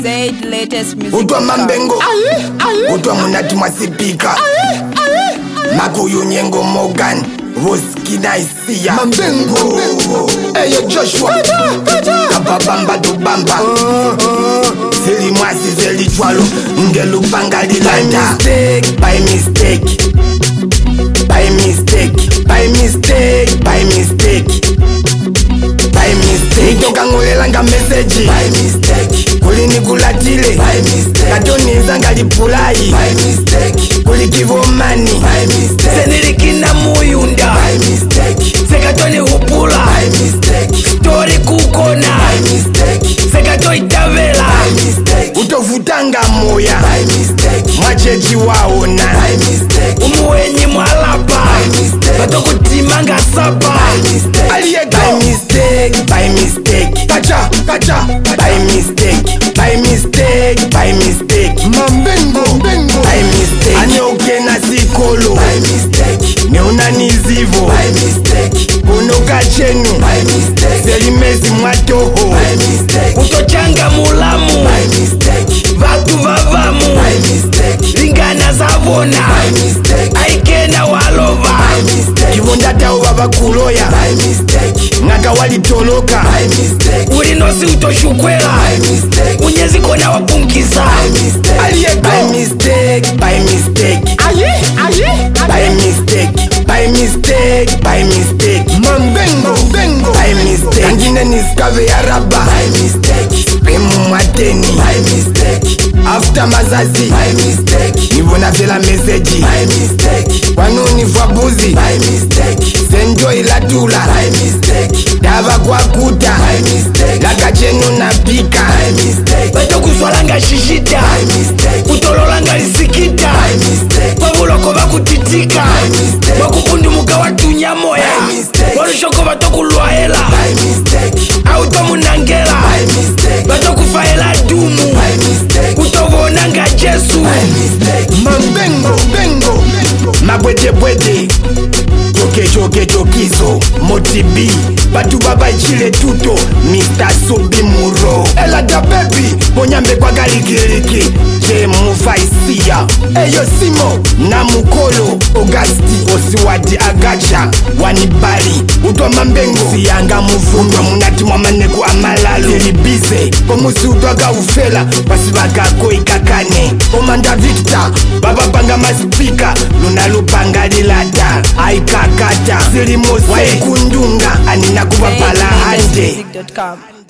Zaid latest music. Utwa mambengo, utwa munati masipika, Makuyu Nyengo Morgan, Woskina Isia Mambengo, Eyo Joshua, Kababamba Dubamba, Zeli Mwasi Zeli Chwalo, Ngelu Bangali Landa. By mistake, by mistake, by mistake, by mistake, by mistake. Nitoka ngolelanga message by mistake. Kulini kulatile by mistake. Katoni zangali pulai by mistake. Kulikivo mani by mistake. Senilikina muyunda by mistake. Sekatoni hupula by mistake. Story kukona by mistake. Sekatoi tavela by mistake. Utofutanga moya by mistake. Mwacheji waona by mistake. Umuwenyi mwalapa by mistake. Batokutimanga sapa by mistake. Aliyeko by mistake, by mistake. Kacha, kacha, by mistake, by mistake, by mistake. Mambengo, bengo, by mistake. Anyoke na sikolo by mistake. Neona nizivo by mistake. Kunoka chenu by mistake. Selimezi mwatoho by mistake. Utochanga mulamu by mistake. Vatu vavamu by mistake. Lingana zavona by mistake. Aikena walova by mistake. Kivondata ubaba kuloya by mistake. Ngaka walitoloka by mistake. Ulinosi utoshukwela by mistake. Unyezi kona wapungisa by mistake. Aliyeko by mistake, by mistake. By mistake, by mistake, by mistake. Mambengo, bengo, by mistake. Angine niskave ya raba by mistake. Spemu mateni by mistake. After mazazi by mistake. Nivona vela message by mistake. Wanuni fabuzi by mistake. Senjo ilatula by mistake. Dava kwa kuta by mistake. Laka chenu na pika by mistake. Bato kuswalanga shishita by mistake. Utololanga lisikita by mistake. Wabuloko bakutitika by mistake. Wakupundumuka watunya moya by mistake. Walushoko bato kulwaela by mistake. Auto munangela by mistake. Bato kufaela dumu by mistake. Utovonanga Jesu by mistake. Mambengo, bengo, mabwete bwete. Choke choke chokizo Motibi Batu baba chile tuto Mr. Sobi Muro Ela da baby Bonyambe kwa galikiriki Je mufaisia Eyo Simo Na Mukolo Augusti Osiwadi Agacha Wanibali Utwa mambengo Siyanga mufundwa Munati mwamaneku amalalo Zilibize Pomusi utwaga ufela Wasiwaga koi kakane Omanda Victor Baba panga maspika Luna lupanga lilata Aika kata Silimose Kundunga Anina kuwa pala hande.